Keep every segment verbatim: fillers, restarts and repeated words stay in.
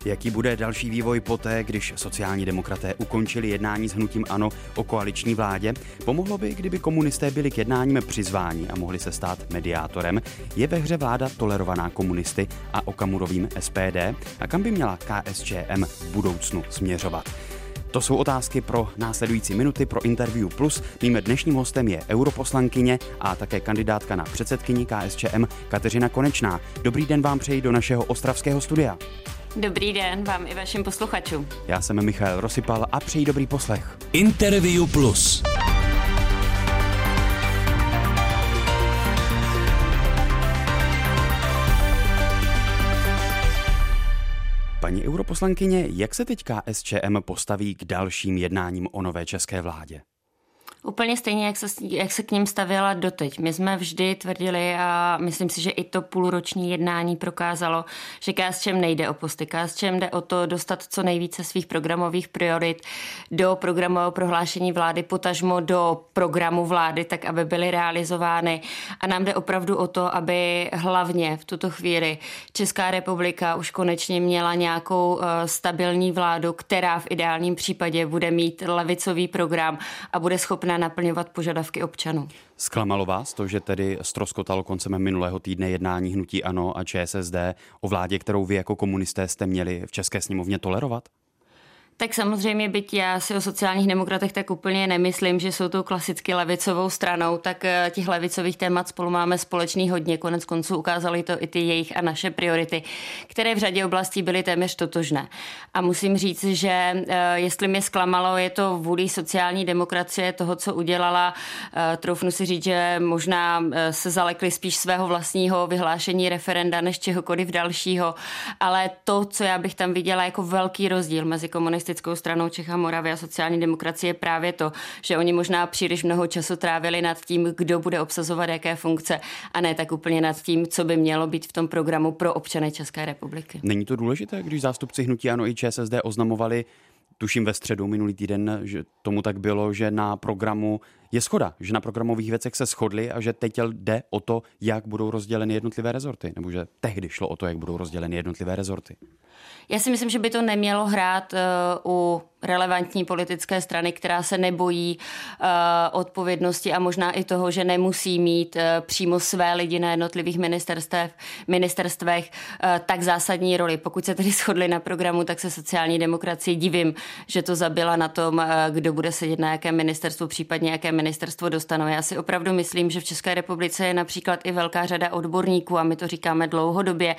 Jaký bude další vývoj poté, když sociální demokraté ukončili jednání s hnutím ANO o koaliční vládě? Pomohlo by, kdyby komunisté byli k jednáním přizváni a mohli se stát mediátorem? Je ve hře vláda tolerovaná komunisty a Okamurovým S P D? A kam by měla K S Č M v budoucnu směřovat? To jsou otázky pro následující minuty pro Interview Plus. Mým dnešním hostem je europoslankyně a také kandidátka na předsedkyni K S Č M Kateřina Konečná. Dobrý den vám přeji do našeho ostravského studia. Dobrý den vám i vašim posluchačům. Já jsem Michal Rosypal a přeji dobrý poslech. Interview Plus. Paní europoslankyně, jak se teď K S Č M postaví k dalším jednáním o nové české vládě? Úplně stejně, jak se, jak se k ním stavěla doteď. My jsme vždy tvrdili a myslím si, že i to půlroční jednání prokázalo, že K S Č M nejde o posty. K S Č M jde o to dostat co nejvíce svých programových priorit do programového prohlášení vlády, potažmo do programu vlády, tak aby byly realizovány. A nám jde opravdu o to, aby hlavně v tuto chvíli Česká republika už konečně měla nějakou uh, stabilní vládu, která v ideálním případě bude mít levicový program a bude schopna naplňovat požadavky občanů. Zklamalo vás to, že tedy ztroskotalo koncem minulého týdne jednání hnutí ANO a Č S S D o vládě, kterou vy jako komunisté jste měli v České sněmovně tolerovat? Tak samozřejmě, byť já si o sociálních demokratech tak úplně nemyslím, že jsou tou klasicky levicovou stranou, tak těch levicových témat spolu máme společný hodně. Konec konců ukázaly to i ty jejich a naše priority, které v řadě oblastí byly téměř totožné. A musím říct, že jestli mě zklamalo, je to vůlí sociální demokracie toho, co udělala. Troufnu si říct, že možná se zalekli spíš svého vlastního vyhlášení referenda než čehokoliv dalšího, ale to, co já bych tam viděla jako velký rozdíl mezi komunistickou stranou Čech a Moravy a sociální demokracie, je právě to, že oni možná příliš mnoho času trávili nad tím, kdo bude obsazovat jaké funkce, a ne tak úplně nad tím, co by mělo být v tom programu pro občany České republiky. Není to důležité, když zástupci hnutí ANO i Č S S D oznamovali, tuším ve středu minulý týden, že tomu tak bylo, že na programu je shoda, že na programových věcech se shodli a že teď jde o to, jak budou rozděleny jednotlivé rezorty, nebo že tehdy šlo o to, jak budou rozděleny jednotlivé rezorty. Já si myslím, že by to nemělo hrát uh, u relevantní politické strany, která se nebojí uh, odpovědnosti a možná i toho, že nemusí mít uh, přímo své lidi na jednotlivých ministerstvech, ministerstvech uh, tak zásadní roli. Pokud se tedy shodli na programu, tak se sociální demokracii divím, že to zabila na tom, uh, kdo bude sedět na jakém ministerstvu, případně jaké ministerstvo dostanou. Já si opravdu myslím, že v České republice je například i velká řada odborníků, a my to říkáme dlouhodobě,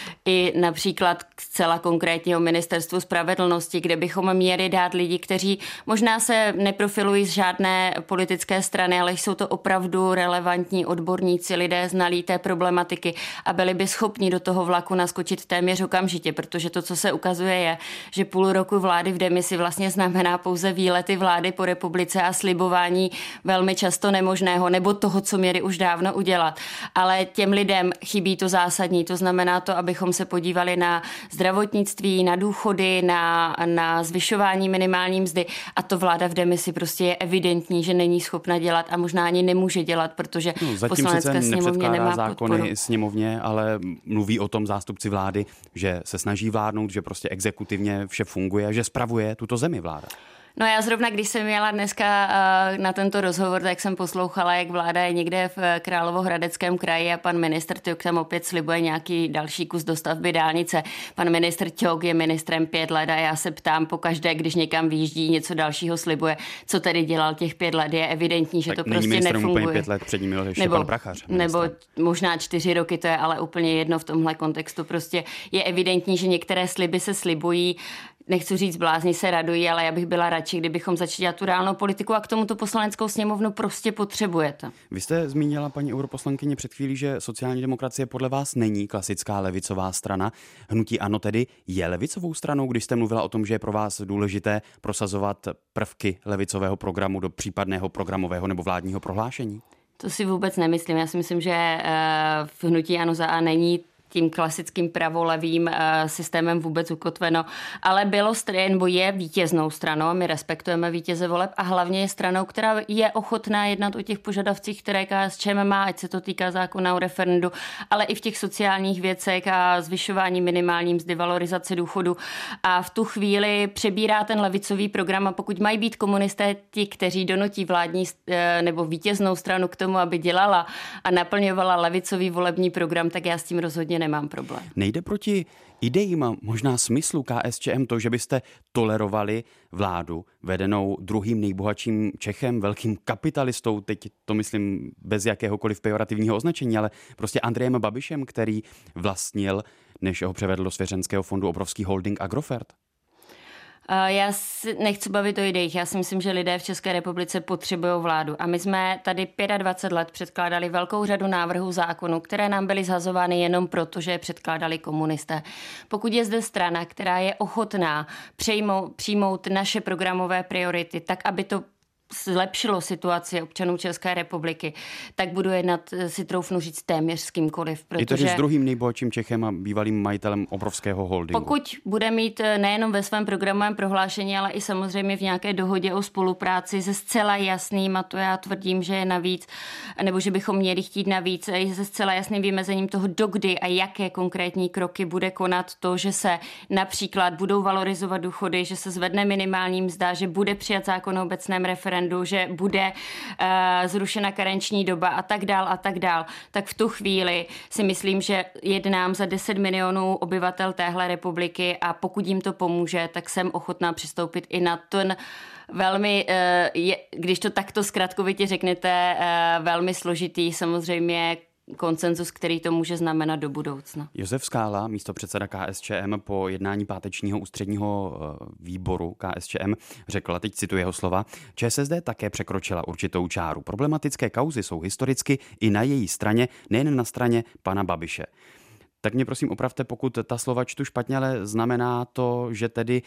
i například zcela konkrétně o ministerstvu spravedlnosti, kde bychom měli dát lidi, kteří možná se neprofilují z žádné politické strany, ale jsou to opravdu relevantní odborníci, lidé znalí té problematiky a byli by schopni do toho vlaku naskočit téměř okamžitě, protože to, co se ukazuje, je, že půl roku vlády v demisi vlastně znamená pouze výlety vlády po republice a slibování velmi často nemožného nebo toho, co měli už dávno udělat. Ale těm lidem chybí to zásadní, to znamená to, abychom se podívali na zdravotnictví, na důchody, na, na zvyšování minimální mzdy, a to vláda v demisi prostě je evidentní, že není schopna dělat a možná ani nemůže dělat, protože no, zatím poslanecké sněmovně nemá zákony podporu. Sněmovně, ale mluví o tom zástupci vlády, že se snaží vládnout, že prostě exekutivně vše funguje, že spravuje tuto zemi vláda. No já zrovna, když jsem jela dneska na tento rozhovor, tak jsem poslouchala, jak vláda je někde v Královohradeckém kraji a pan ministr Ťok tam opět slibuje nějaký další kus dostavby dálnice. Pan ministr Ťok je ministrem pět let a já se ptám pokaždé, když někam vyjíždí, něco dalšího slibuje, co tedy dělal těch pět let. Je evidentní, že tak to prostě nefunguje. Úplně pět let, před ním byl ještě nebo, pan Prachař. Nebo možná čtyři roky, to je ale úplně jedno v tomhle kontextu. Prostě je evidentní, že některé sliby se slibují. Nechci říct, blázni se radují, ale já bych byla radši, kdybychom začali dělat tu reálnou politiku, a k tomu tu poslaneckou sněmovnu prostě potřebujete. Vy jste zmínila, paní europoslankyně, před chvílí, že sociální demokracie podle vás není klasická levicová strana. Hnutí ANO tedy je levicovou stranou, když jste mluvila o tom, že je pro vás důležité prosazovat prvky levicového programu do případného programového nebo vládního prohlášení? To si vůbec nemyslím. Já si myslím, že v hnutí ANO za A není tím klasickým pravolevým uh, systémem vůbec ukotveno, ale bylo nebo je vítěznou stranou a my respektujeme vítěze voleb a hlavně je stranou, která je ochotná jednat o těch požadavcích, které K S Č M má, ať se to týká zákona o referendu, ale i v těch sociálních věcech a zvyšování minimální mzdy, valorizace důchodu. A v tu chvíli přebírá ten levicový program a pokud mají být komunisté ti, kteří donutí vládní nebo vítěznou stranu k tomu, aby dělala a naplňovala levicový volební program, tak já s tím rozhodně nemám problém. Nejde proti idejím a možná smyslu K S Č M to, že byste tolerovali vládu vedenou druhým nejbohatším Čechem, velkým kapitalistou, teď to myslím bez jakéhokoliv pejorativního označení, ale prostě Andrejem Babišem, který vlastnil, než ho převedl do svěřenského fondu, obrovský holding Agrofert? Já si nechci bavit o ideích. Já si myslím, že lidé v České republice potřebují vládu. A my jsme tady dvacet pět let předkládali velkou řadu návrhů zákonů, které nám byly zhazovány jenom proto, že je předkládali komunisté. Pokud je zde strana, která je ochotná přijmout, přijmout naše programové priority, tak aby to zlepšilo situaci občanů České republiky, tak budu jednat, si troufnu říct, téměř s kýmkoliv. Protože... Je to s druhým nejbohatším Čechem a bývalým majitelem obrovského holdingu. Pokud bude mít nejenom ve svém programovém prohlášení, ale i samozřejmě v nějaké dohodě o spolupráci se zcela jasným, a to já tvrdím, že je navíc, nebo že bychom měli chtít navíc, se zcela jasným vymezením toho, dokdy a jaké konkrétní kroky bude konat to, že se například budou valorizovat důchody, že se zvedne minimální mzda, že bude přijat zákon o obecném referendu, že bude uh, zrušena karenční doba a tak dál a tak dál, tak v tu chvíli si myslím, že jednám za deset milionů obyvatel téhle republiky a pokud jim to pomůže, tak jsem ochotná přistoupit i na ten velmi, uh, je, když to takto zkratkovitě řeknete, uh, velmi složitý samozřejmě konsenzus, který to může znamenat do budoucna. Josef Skála, místopředseda K S Č M, po jednání pátečního ústředního výboru K S Č M řekl, a teď cituji jeho slova, Č S S D také překročila určitou čáru. Problematické kauzy jsou historicky i na její straně, nejen na straně pana Babiše. Tak mě prosím opravte, pokud ta slova čtu špatně, ale znamená to, že tedy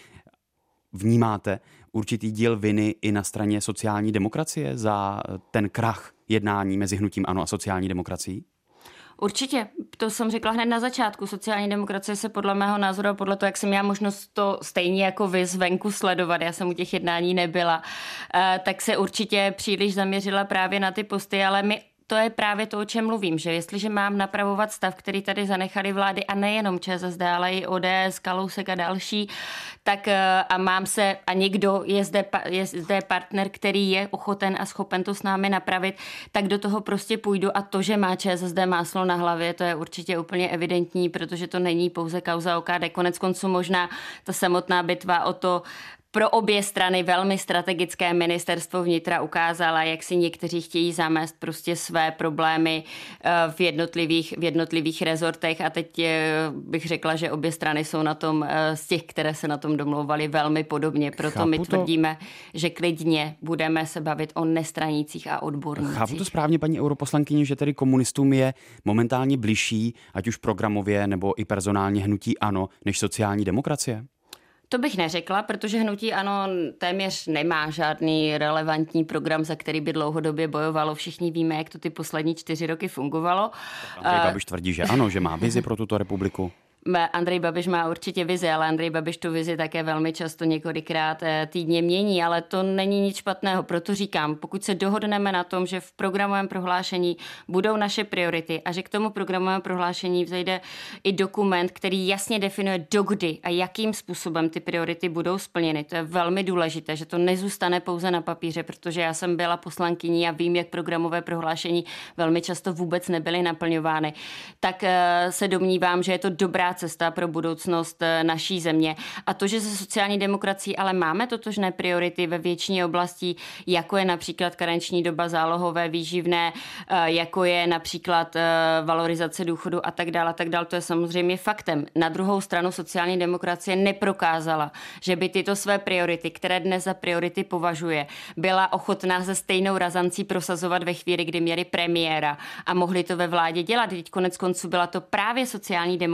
vnímáte určitý díl viny i na straně sociální demokracie za ten krach jednání mezi hnutím ANO a sociální demokracií? Určitě, to jsem řekla hned na začátku. Sociální demokracie se podle mého názoru a podle toho, jak jsem měla možnost to stejně jako vy zvenku sledovat, já jsem u těch jednání nebyla, tak se určitě příliš zaměřila právě na ty posty, ale my to je právě to, o čem mluvím, že jestliže mám napravovat stav, který tady zanechali vlády a nejenom Č S S D, ale i O D S, Kalousek a další, tak a mám se, a někdo je zde, je zde partner, který je ochoten a schopen to s námi napravit, tak do toho prostě půjdu a to, že má Č S S D máslo na hlavě, to je určitě úplně evidentní, protože to není pouze kauza O K D, konec konců možná ta samotná bitva o to, pro obě strany velmi strategické ministerstvo vnitra ukázala, jak si někteří chtějí zamést prostě své problémy v jednotlivých, v jednotlivých rezortech a teď bych řekla, že obě strany jsou na tom z těch, které se na tom domlouvaly velmi podobně. Proto Chápu my tvrdíme, to... že klidně budeme se bavit o nestranících a odbornících. Chápu to správně, paní europoslankyně, že tedy komunistům je momentálně bližší, ať už programově nebo i personálně hnutí ANO, než sociální demokracie? To bych neřekla, protože hnutí ANO téměř nemá žádný relevantní program, za který by dlouhodobě bojovalo. Všichni víme, jak to ty poslední čtyři roky fungovalo. Andrej Babiš tvrdí, že ano, že má vizi pro tuto republiku. Andrej Babiš má určitě vizi, ale Andrej Babiš tu vizi také velmi často několikrát týdně mění, ale to není nic špatného. Proto říkám, pokud se dohodneme na tom, že v programovém prohlášení budou naše priority a že k tomu programovému prohlášení vzejde i dokument, který jasně definuje, dokdy a jakým způsobem ty priority budou splněny. To je velmi důležité, že to nezůstane pouze na papíře, protože já jsem byla poslankyní a vím, jak programové prohlášení velmi často vůbec nebyly naplňovány. Tak se domnívám, že je to dobrá cesta pro budoucnost naší země. A to, že se sociální demokracií ale máme totožné priority ve většině oblastí, jako je například karenční doba, zálohové výživné, jako je například valorizace důchodu a tak dále, a tak dále, to je samozřejmě faktem. Na druhou stranu sociální demokracie neprokázala, že by tyto své priority, které dnes za priority považuje, byla ochotná se stejnou razancí prosazovat ve chvíli, kdy měli premiéra a mohli to ve vládě dělat. Teď konec konců byla to právě sociální demokracie,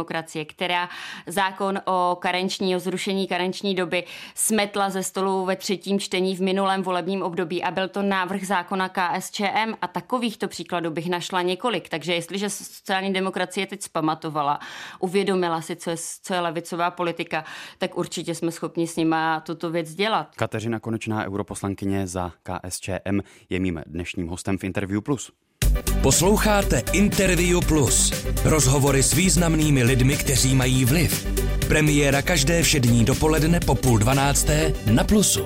která zákon o karenční, o zrušení karenční doby smetla ze stolu ve třetím čtení v minulém volebním období a byl to návrh zákona K S Č M a takovýchto příkladů bych našla několik. Takže jestliže sociální demokracie teď zpamatovala, uvědomila si, co je, co je levicová politika, tak určitě jsme schopni s nima tuto věc dělat. Kateřina Konečná, europoslankyně za K S Č M, je mým dnešním hostem v Interview Plus. Posloucháte Interview Plus. Rozhovory s významnými lidmi, kteří mají vliv. Premiéra každé všední dopoledne po půl dvanácté na Plusu.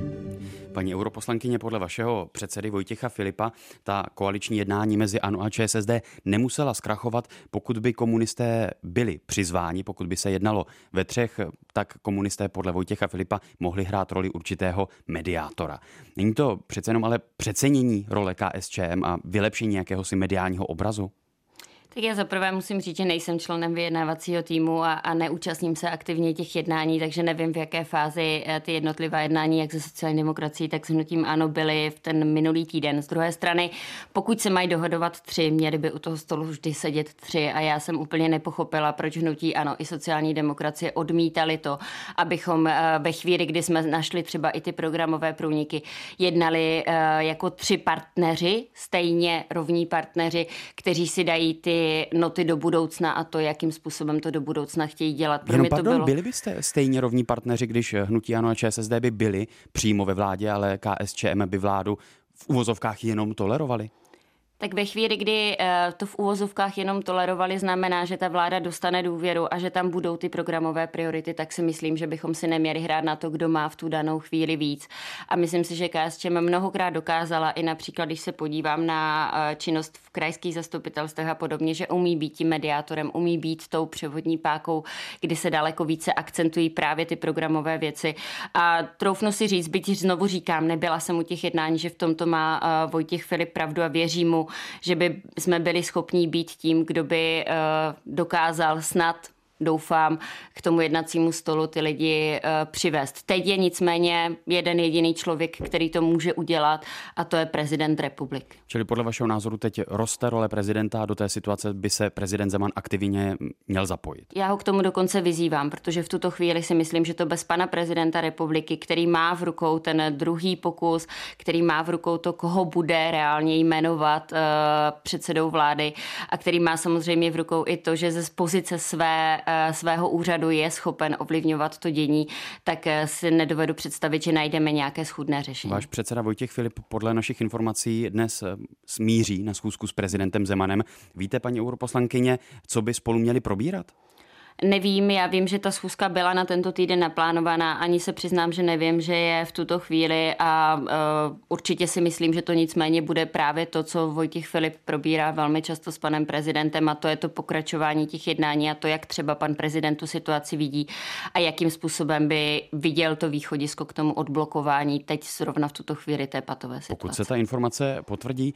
Paní europoslankyně, podle vašeho předsedy Vojtěcha Filipa ta koaliční jednání mezi ANO a Č S S D nemusela zkrachovat, pokud by komunisté byli přizváni, pokud by se jednalo ve třech, tak komunisté podle Vojtěcha Filipa mohli hrát roli určitého mediátora. Není to přece jenom ale přecenění role K S Č M a vylepšení jakéhosi mediálního obrazu? Tak já zaprvé musím říct, že nejsem členem vyjednávacího týmu a, a neúčastním se aktivně těch jednání, takže nevím, v jaké fázi ty jednotlivá jednání, jak ze sociální demokracií, tak s hnutím ANO byly v ten minulý týden. Z druhé strany, pokud se mají dohodovat tři, měli by u toho stolu vždy sedět tři a já jsem úplně nepochopila, proč hnutí ANO i sociální demokracie odmítali to, abychom ve chvíli, kdy jsme našli třeba i ty programové průniky, jednali jako tři partneři, stejně rovní partneři, kteří si dají ty noty do budoucna a to, jakým způsobem to do budoucna chtějí dělat. Pro Jenom mě to pardon, bylo... byli byste stejně rovní partneři, když hnutí ANO a Č S S D by byli přímo ve vládě, ale K S Č M by vládu v uvozovkách jenom tolerovali? Tak ve chvíli, kdy to v uvozovkách jenom tolerovali, znamená, že ta vláda dostane důvěru a že tam budou ty programové priority, tak si myslím, že bychom si neměli hrát na to, kdo má v tu danou chvíli víc. A myslím si, že K S Č M mnohokrát dokázala, i například, když se podívám na činnost v krajských zastupitelstvech a podobně, že umí být tím mediátorem, umí být tou převodní pákou, kdy se daleko více akcentují právě ty programové věci. A troufnu si říct, byť znovu říkám, nebyla jsem u těch jednání, že v tomto má Vojtěch Filip pravdu a věřím mu, že by jsme byli schopní být tím, kdo by uh, dokázal snad, doufám, k tomu jednacímu stolu ty lidi uh, přivést. Teď je nicméně jeden jediný člověk, který to může udělat a to je prezident republiky. Čili podle vašeho názoru teď roste role prezidenta a do té situace by se prezident Zeman aktivně měl zapojit? Já ho k tomu dokonce vyzývám, protože v tuto chvíli si myslím, že to bez pana prezidenta republiky, který má v rukou ten druhý pokus, který má v rukou to, koho bude reálně jmenovat uh, předsedou vlády a který má samozřejmě v rukou i to, že ze pozice své svého úřadu je schopen ovlivňovat to dění, tak si nedovedu představit, že najdeme nějaké schůdné řešení. Váš předseda Vojtěch Filip podle našich informací dnes smíří na schůzku s prezidentem Zemanem. Víte, paní europoslankyně, co by spolu měli probírat? Nevím, já vím, že ta schůzka byla na tento týden naplánovaná, ani se přiznám, že nevím, že je v tuto chvíli a uh, určitě si myslím, že to nicméně bude právě to, co Vojtěch Filip probírá velmi často s panem prezidentem a to je to pokračování těch jednání a to, jak třeba pan prezident tu situaci vidí a jakým způsobem by viděl to východisko k tomu odblokování teď zrovna v tuto chvíli té patové situace. Pokud se ta informace potvrdí,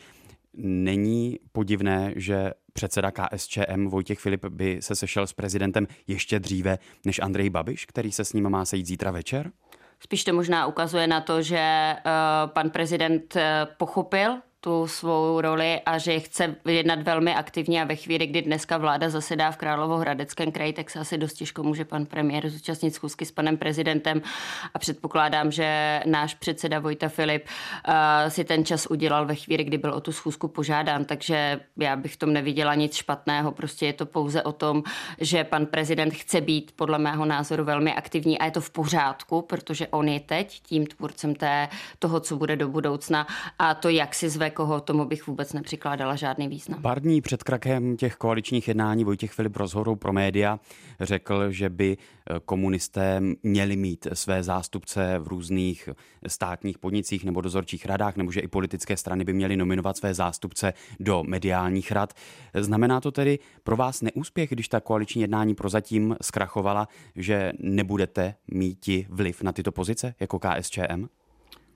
není podivné, že předseda K S Č M Vojtěch Filip by se sešel s prezidentem ještě dříve než Andrej Babiš, který se s ním má sejít zítra večer? Spíš to možná ukazuje na to, že uh, pan prezident uh, pochopil tu svou roli a že chce jednat velmi aktivně a ve chvíli, kdy dneska vláda zasedá v Královéhradeckém kraji, tak se asi dost těžko může pan premiér zúčastnit schůzky s panem prezidentem a předpokládám, že náš předseda Vojta Filip uh, si ten čas udělal ve chvíli, kdy byl o tu schůzku požádán, takže já bych v tom neviděla nic špatného, prostě je to pouze o tom, že pan prezident chce být podle mého názoru velmi aktivní a je to v pořádku, protože on je teď tím tvůrcem té, toho, co bude do budoucna a to, jak si zve koho, tomu bych vůbec nepřikládala žádný význam. Pár dní před krakem těch koaličních jednání Vojtěch Filip rozhovorou pro média řekl, že by komunisté měli mít své zástupce v různých státních podnicích nebo dozorčích radách, nebo že i politické strany by měly nominovat své zástupce do mediálních rad. Znamená to tedy pro vás neúspěch, když ta koaliční jednání prozatím zkrachovala, že nebudete mít vliv na tyto pozice jako K S Č M?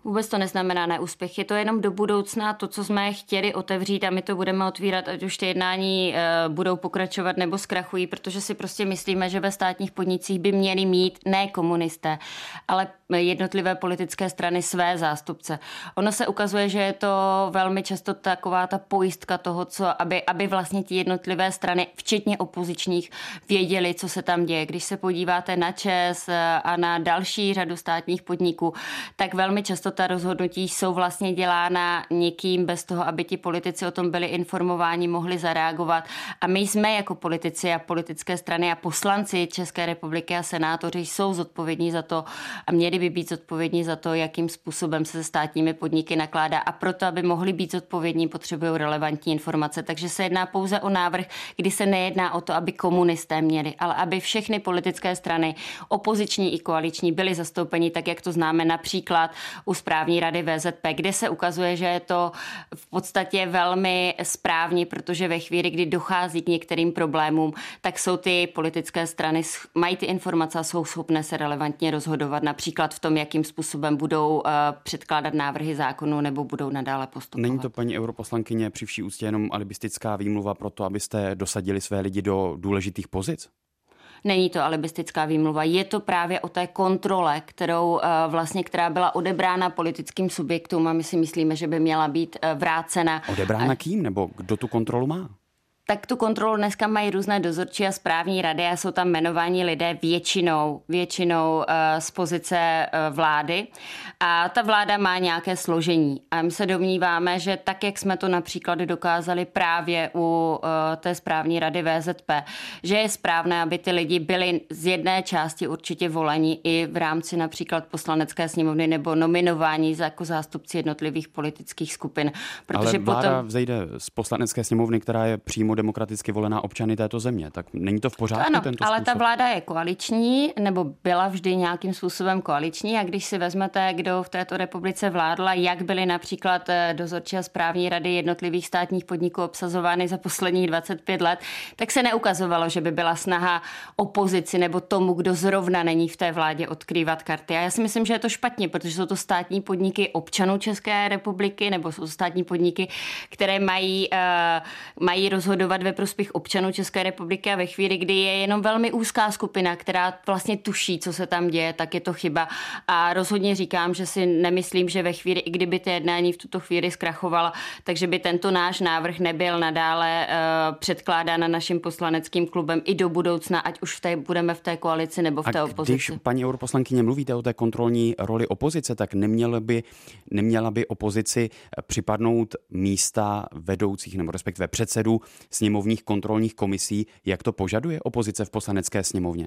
Vůbec to neznamená neúspěch, je to jenom do budoucna to, co jsme chtěli otevřít a my to budeme otvírat, ať už ty jednání e, budou pokračovat nebo zkrachují, protože si prostě myslíme, že ve státních podnicích by měli mít ne komunisté, ale jednotlivé politické strany své zástupce. Ono se ukazuje, že je to velmi často taková ta pojistka toho, co, aby, aby vlastně ti jednotlivé strany, včetně opozičních, věděli, co se tam děje. Když se podíváte na ČEZ a na další řadu státních podniků, tak velmi často ta rozhodnutí jsou vlastně dělána někým bez toho, aby ti politici o tom byli informováni, mohli zareagovat. A my jsme jako politici a politické strany a poslanci České republiky a senátoři jsou zodpovědní za to a měli by být zodpovědní za to, jakým způsobem se se státními podniky nakládá. A proto, aby mohli být zodpovědní, potřebují relevantní informace. Takže se jedná pouze o návrh, kdy se nejedná o to, aby komunisté měli, ale aby všechny politické strany, opoziční i koaliční, byly zastoupeni, tak jak to známe například u správní rady V Z P, kde se ukazuje, že je to v podstatě velmi správně, protože ve chvíli, kdy dochází k některým problémům, tak jsou ty politické strany, mají ty informace a jsou schopné se relevantně rozhodovat, například v tom, jakým způsobem budou uh, předkládat návrhy zákonů nebo budou nadále postupovat. Není to, paní europoslankyně, při vší úctě jenom alibistická výmluva pro to, abyste dosadili své lidi do důležitých pozic? Není to alibistická výmluva, je to právě o té kontrole, kterou vlastně, která byla odebrána politickým subjektům a my si myslíme, že by měla být vrácena. Odebrána kým nebo kdo tu kontrolu má? Tak tu kontrolu dneska mají různé dozorčí a správní rady a jsou tam jmenovaní lidé většinou, většinou uh, z pozice uh, vlády a ta vláda má nějaké složení a my se domníváme, že tak, jak jsme to například dokázali právě u uh, té správní rady V Z P, že je správné, aby ty lidi byli z jedné části určitě voleni i v rámci například poslanecké sněmovny nebo nominování jako zástupci jednotlivých politických skupin. Protože ale vláda potom vzejde z poslanecké sněmovny, která je přímo demokraticky volená občany této země. Tak není to v pořádku ano, tento ale způsob? Ta vláda je koaliční, nebo byla vždy nějakým způsobem koaliční a když si vezmete, kdo v této republice vládla, jak byly například dozorčí a správní rady jednotlivých státních podniků obsazovány za posledních dvacet pět let, tak se neukazovalo, že by byla snaha opozici nebo tomu, kdo zrovna není v té vládě, odkrývat karty. A já si myslím, že je to špatně, protože jsou to státní podniky občanů České republiky nebo jsou to státní podniky, které mají, uh, mají rozhodovat ve prospěch občanů České republiky a ve chvíli, kdy je jenom velmi úzká skupina, která vlastně tuší, co se tam děje, tak je to chyba. A rozhodně říkám, že si nemyslím, že ve chvíli, i kdyby ty jednání v tuto chvíli zkrachovala, takže by tento náš návrh nebyl nadále uh, předkládán naším poslaneckým klubem i do budoucna, ať už v té, budeme v té koalici nebo v té a opozici. Když, paní europoslankyně, mluvíte o té kontrolní roli opozice, tak neměla by, neměla by opozici připadnout místa vedoucích nebo respektive předsedů sněmovních kontrolních komisí, jak to požaduje opozice v poslanecké sněmovně?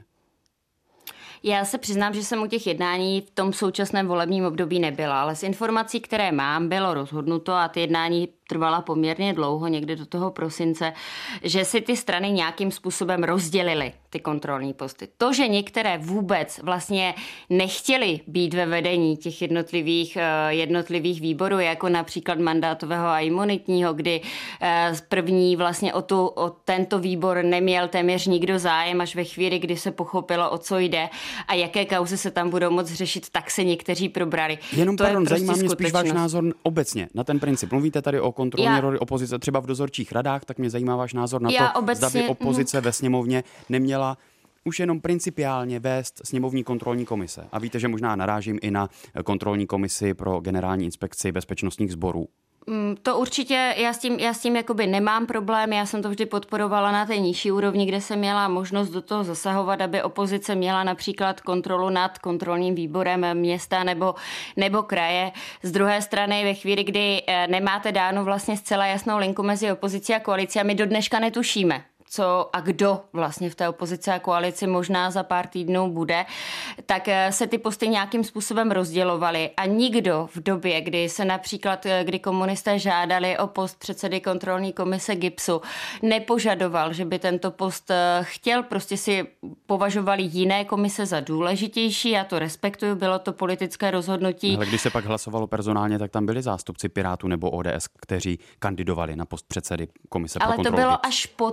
Já se přiznám, že jsem u těch jednání v tom současném volebním období nebyla, ale z informací, které mám, bylo rozhodnuto a ty jednání trvala poměrně dlouho, někdy do toho prosince, že si ty strany nějakým způsobem rozdělily ty kontrolní posty. To, že některé vůbec vlastně nechtěly být ve vedení těch jednotlivých, jednotlivých výborů, jako například mandátového a imunitního, kdy první vlastně o, tu, o tento výbor neměl téměř nikdo zájem, až ve chvíli, kdy se pochopilo, o co jde a jaké kauzy se tam budou moc řešit, tak se někteří probrali. Jenom to pardon, je prostě zajímá mě spíš váš názor obecně na ten princip. Mluvíte tady o kontrolní Já... roli opozice třeba v dozorčích radách, tak mě zajímá váš názor na Já to, obecně... zda by opozice ve sněmovně neměla už jenom principiálně vést sněmovní kontrolní komise. A víte, že možná narážím i na kontrolní komisi pro generální inspekci bezpečnostních sborů. To určitě, já s tím, já s tím jakoby nemám problém, já jsem to vždy podporovala na té nižší úrovni, kde jsem měla možnost do toho zasahovat, aby opozice měla například kontrolu nad kontrolním výborem města nebo, nebo kraje. Z druhé strany ve chvíli, kdy nemáte dáno vlastně zcela jasnou linku mezi opozicí a koalicí a my do dneška netušíme, co a kdo vlastně v té opozici a koalici možná za pár týdnů bude, tak se ty posty nějakým způsobem rozdělovaly a nikdo v době, kdy se například, kdy komunisté žádali o post předsedy kontrolní komise GIBSu, nepožadoval, že by tento post chtěl, prostě si považovali jiné komise za důležitější, já to respektuju, bylo to politické rozhodnutí. Ale když se pak hlasovalo personálně, tak tam byli zástupci Pirátů nebo O D S, kteří kandidovali na post předsedy komise pro kontrolu. Ale to bylo až poté, co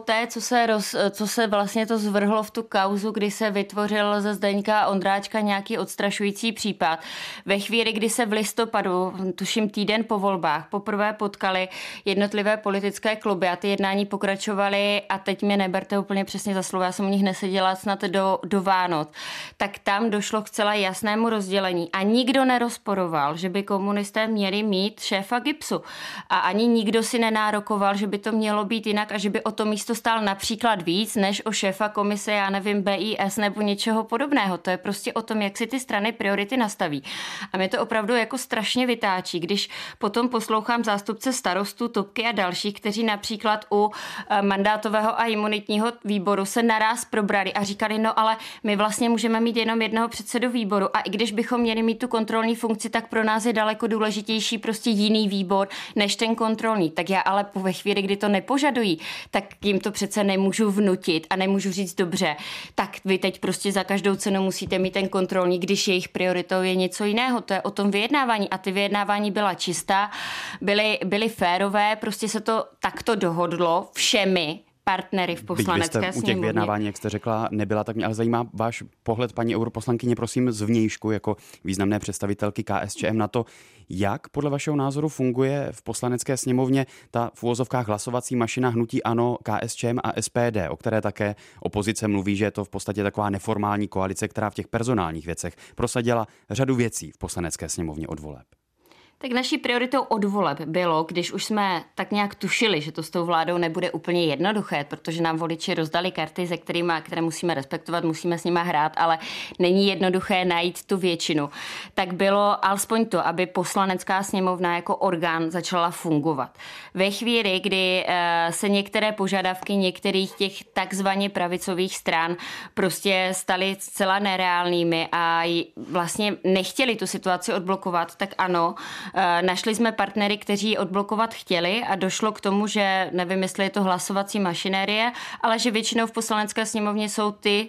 se, roz, co se vlastně to zvrhlo v tu kauzu, kdy se vytvořil ze Zdeňka Ondráčka nějaký odstrašující případ. Ve chvíli, kdy se v listopadu, tuším týden po volbách, poprvé potkali jednotlivé politické kluby a ty jednání pokračovaly a teď mě neberte úplně přesně za slovo, já jsem u nich neseděla snad do, do Vánoc, tak tam došlo k celé jasnému rozdělení a nikdo nerozporoval, že by komunisté měli mít šéfa GIBSu a ani nikdo si nenárokoval, že by to mělo být jinak a že by o to místo stál například víc, než o šéfa komise, já nevím, B I S nebo něčeho podobného. To je prostě o tom, jak si ty strany priority nastaví. A mě to opravdu jako strašně vytáčí, když potom poslouchám zástupce starostů, Topky a dalších, kteří například u mandátového a imunitního výboru se naráz probrali a říkali, no ale my vlastně můžeme mít jenom jednoho předsedu výboru a i když bychom měli mít tu kontrolní funkci, tak pro nás je daleko důležitější prostě jiný výbor než ten kontrolní. Tak já ale ve chvíli, kdy to nepožadují, tak jim to přece nemůžu vnutit a nemůžu říct dobře, tak vy teď prostě za každou cenu musíte mít ten kontrolní, když jejich prioritou je něco jiného. To je o tom vyjednávání a ty vyjednávání byla čistá, byly, byly férové, prostě se to takto dohodlo všemi partnery v poslanecké sněmovně. U těch vyjednávání, jak jste řekla, nebyla, tak mě ale zajímá váš pohled, paní europoslankyně, prosím, zvnějšku jako významné představitelky K S Č M na to, jak podle vašeho názoru funguje v poslanecké sněmovně ta v uvozovkách hlasovací mašina hnutí ANO, K S Č M a S P D, o které také opozice mluví, že je to v podstatě taková neformální koalice, která v těch personálních věcech prosadila řadu věcí v poslanecké sněmovně od voleb. Tak naší prioritou od voleb bylo, když už jsme tak nějak tušili, že to s tou vládou nebude úplně jednoduché, protože nám voliči rozdali karty, se kterými, které musíme respektovat, musíme s nimi hrát, ale není jednoduché najít tu většinu. Tak bylo alespoň to, aby poslanecká sněmovna jako orgán začala fungovat. Ve chvíli, kdy se některé požadavky některých těch takzvaně pravicových stran prostě staly zcela nereálnými a vlastně nechtěli tu situaci odblokovat, tak ano, našli jsme partnery, kteří ji odblokovat chtěli a došlo k tomu, že nevím, jestli je to hlasovací mašinérie, ale že většinou v poslanecké sněmovně jsou ty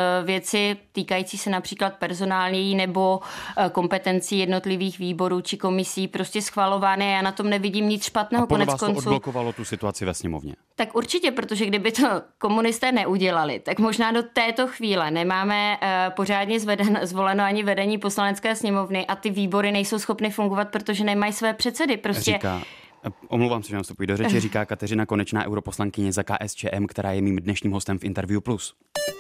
věci týkající se například personální nebo kompetencí jednotlivých výborů či komisí prostě schvalovány. Já na tom nevidím nic špatného. A podle konec vás to konců odblokovalo tu situaci ve sněmovně? Tak určitě, protože kdyby to komunisté neudělali, tak možná do této chvíle nemáme pořádně zveden, zvoleno ani vedení poslanecké sněmovny a ty výbory nejsou schopny fungovat, protože nemají své předsedy. Prostě Říká... Omlouvám se, že nastupuji do řeči, říká Kateřina Konečná, europoslankyně za K S Č M, která je mým dnešním hostem v Interview Plus.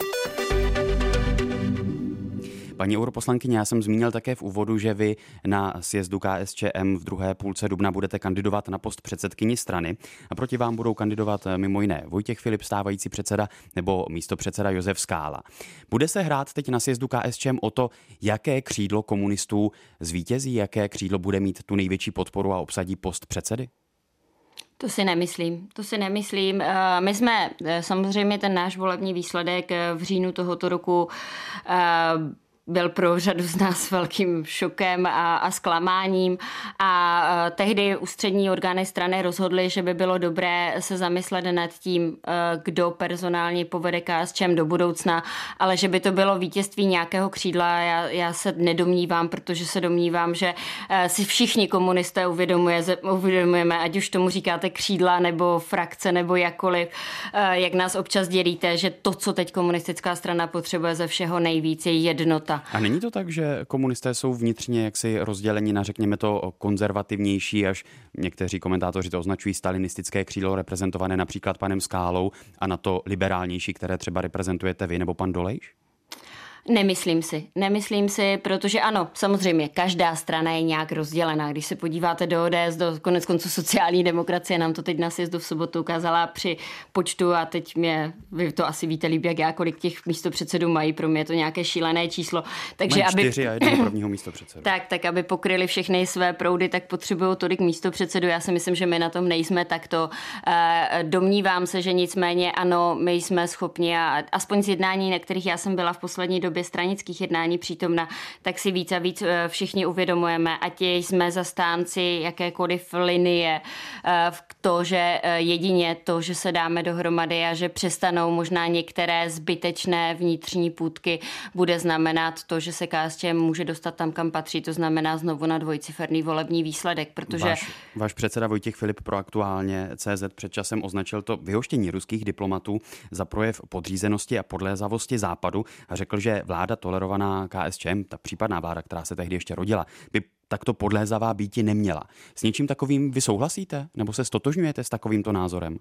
Paní europoslankyně, já jsem zmínil také v úvodu, že vy na sjezdu K S Č M v druhé půlce dubna budete kandidovat na post předsedkyni strany a proti vám budou kandidovat mimo jiné Vojtěch Filip, stávající předseda, nebo místopředseda Josef Skála. Bude se hrát teď na sjezdu K S Č M o to, jaké křídlo komunistů zvítězí, jaké křídlo bude mít tu největší podporu a obsadí post předsedy? To si nemyslím, to si nemyslím. My jsme samozřejmě ten náš volební výsledek v říjnu tohoto roku byl pro řadu z nás velkým šokem a, a zklamáním a, a tehdy ústřední orgány strany rozhodly, že by bylo dobré se zamyslet nad tím, kdo personálně povede K S Č M do budoucna, ale že by to bylo vítězství nějakého křídla, já, já se nedomnívám, protože se domnívám, že si všichni komunisté uvědomuje, uvědomujeme, ať už tomu říkáte křídla nebo frakce nebo jakkoliv, jak nás občas dělíte, že to, co teď komunistická strana potřebuje ze všeho nejvíc, je jednota. A není to tak, že komunisté jsou vnitřně jaksi rozděleni na, řekněme to, konzervativnější, až někteří komentátoři to označují stalinistické křídlo reprezentované například panem Skálou a na to liberálnější, které třeba reprezentujete vy nebo pan Dolejš? Nemyslím si, nemyslím si, protože ano, samozřejmě, každá strana je nějak rozdělená. Když se podíváte do O D S, do konec konců sociální demokracie, nám to teď na sjezdu v sobotu ukázala při počtu a teď mě, vy to asi víte líp, jak já, kolik těch místopředsedů mají, pro mě je to nějaké šílené číslo. Takže mají čtyři aby... a jednoho prvního místopředsedu. tak, tak, aby pokryli všechny své proudy, tak potřebují tolik místopředsedů. Já si myslím, že my na tom nejsme takto. Domnívám se, že nicméně ano, my jsme schopni a aspoň z jednání, na kterých já jsem byla v poslední době, době stranických jednání přítomna, tak si víc a víc všichni uvědomujeme, ať jsme zastánci jakékoliv linie, v to, že jedině to, že se dáme dohromady a že přestanou možná některé zbytečné vnitřní půtky, bude znamenat to, že se K S Č M může dostat tam, kam patří, to znamená znovu na dvojciferný volební výsledek, protože... Váš, váš předseda Vojtěch Filip pro Aktuálně C Z před časem označil to vyhoštění ruských diplomatů za projev podřízenosti a podlézavosti Západu a řekl, že vláda tolerovaná K S Č M, ta případná vláda, která se tehdy ještě rodila, by takto podlézavá býti neměla. S něčím takovým vy souhlasíte? Nebo se stotožňujete s takovýmto názorem?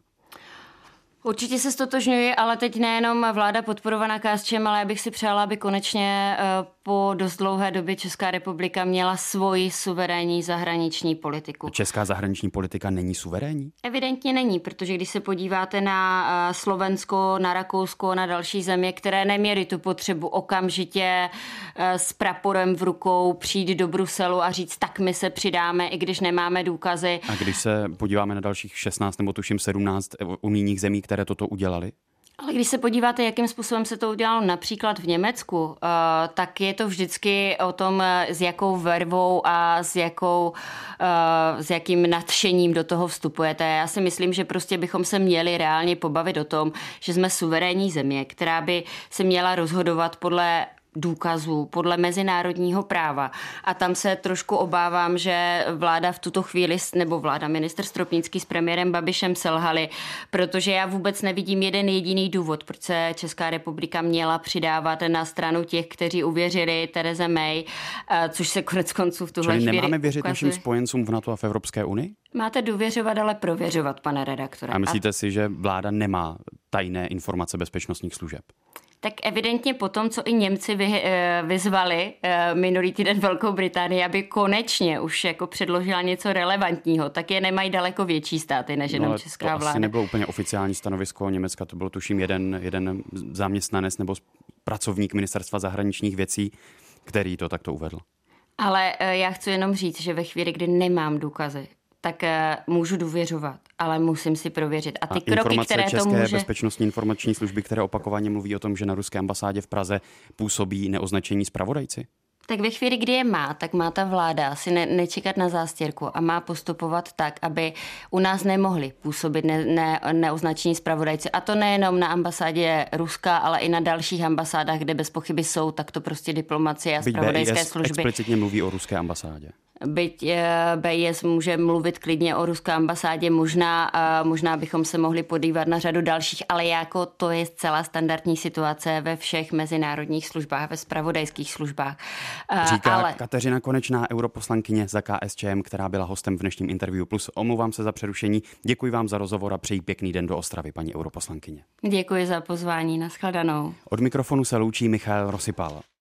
Určitě se stotožňuji, ale teď nejenom vláda podporovaná K S Č M, ale já bych si přála, aby konečně po dost dlouhé době Česká republika měla svoji suverénní zahraniční politiku. Česká zahraniční politika není suverénní? Evidentně není, protože když se podíváte na Slovensko, na Rakousko, na další země, které neměly tu potřebu okamžitě s praporem v rukou přijít do Bruselu a říct, tak my se přidáme, i když nemáme důkazy. A když se podíváme na dalších šestnáct nebo tuším sedmnáct unijních zemí, které toto udělali? Ale když se podíváte, jakým způsobem se to udělalo například v Německu, tak je to vždycky o tom, s jakou vervou a s, jakou, s jakým nadšením do toho vstupujete. Já si myslím, že prostě bychom se měli reálně pobavit o tom, že jsme suverénní země, která by se měla rozhodovat podle důkazů, podle mezinárodního práva. A tam se trošku obávám, že vláda v tuto chvíli, nebo vláda ministr Stropnický s premiérem Babišem selhali, protože já vůbec nevidím jeden jediný důvod, proč se Česká republika měla přidávat na stranu těch, kteří uvěřili Tereze May, což se konec konců v tuhle chvíli chvíli nemáme věřit ukazuje. Našim spojencům v NATO a v Evropské unii? Máte důvěřovat, ale prověřovat, pane redaktore. A myslíte a... si, že vláda nemá tajné informace bezpečnostních služeb? Tak evidentně po tom, co i Němci vy, vyzvali minulý týden Velkou Británii, aby konečně už jako předložila něco relevantního, tak je nemají daleko větší státy než jenom no, česká to vláda. Asi nebylo úplně oficiální stanovisko Německa, to bylo tuším jeden, jeden zaměstnanec nebo pracovník ministerstva zahraničních věcí, který to takto uvedl. Ale já chci jenom říct, že ve chvíli, kdy nemám důkazy, tak můžu důvěřovat, ale musím si prověřit. A ty a kroky, které České to může... bezpečnostní informační služby, které opakovaně mluví o tom, že na ruské ambasádě v Praze působí neoznačení zpravodajci? Tak ve chvíli, kdy je má, tak má ta vláda si ne, nečekat na zástěrku a má postupovat tak, aby u nás nemohli působit ne, ne, neoznačení zpravodajci. A to nejenom na ambasádě Ruska, ale i na dalších ambasádách, kde bez pochyby jsou takto prostě diplomacie a zpravodajské služby. Explicitně mluví o ruské ambasádě. Byť B I S může mluvit klidně o ruské ambasádě, možná, možná bychom se mohli podívat na řadu dalších, ale jako to je zcela standardní situace ve všech mezinárodních službách, ve zpravodajských službách. Říká ale... Kateřina Konečná, europoslankyně za K S Č M, která byla hostem v dnešním Interview Plus. Omlouvám se za přerušení, děkuji vám za rozhovor a přeji pěkný den do Ostravy, paní europoslankyně. Děkuji za pozvání, nashledanou. Od mikrofonu se loučí Michal Rosypal.